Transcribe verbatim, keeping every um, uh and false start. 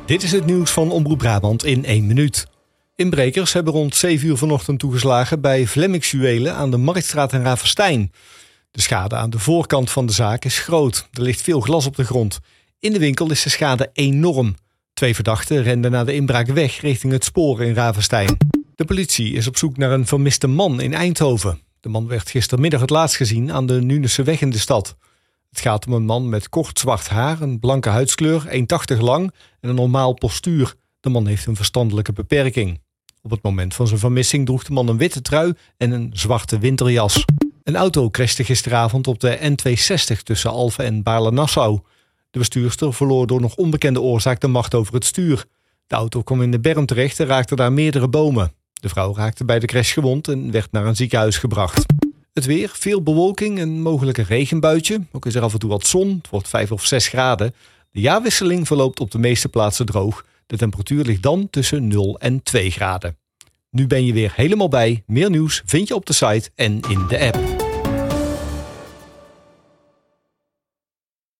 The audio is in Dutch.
Dit is het nieuws van Omroep Brabant in één minuut. Inbrekers hebben rond zeven uur vanochtend toegeslagen bij Vlemmix Juwelen aan de Marktstraat in Ravenstein. De schade aan de voorkant van de zaak is groot. Er ligt veel glas op de grond. In de winkel is de schade enorm. Twee verdachten renden na de inbraak weg richting het spoor in Ravenstein. De politie is op zoek naar een vermiste man in Eindhoven. De man werd gistermiddag het laatst gezien aan de Nunesseweg in de stad. Het gaat om een man met kort zwart haar, een blanke huidskleur, één komma tachtig lang en een normaal postuur. De man heeft een verstandelijke beperking. Op het moment van zijn vermissing droeg de man een witte trui en een zwarte winterjas. Een auto crashte gisteravond op de N tweehonderdzestig tussen Alphen en Baarle-Nassau. De bestuurster verloor door nog onbekende oorzaak de macht over het stuur. De auto kwam in de berm terecht en raakte daar meerdere bomen. De vrouw raakte bij de crash gewond en werd naar een ziekenhuis gebracht. Het weer, veel bewolking en mogelijk een regenbuitje. Ook is er af en toe wat zon, het wordt vijf of zes graden. De jaarwisseling verloopt op de meeste plaatsen droog. De temperatuur ligt dan tussen nul en twee graden. Nu ben je weer helemaal bij. Meer nieuws vind je op de site en in de app.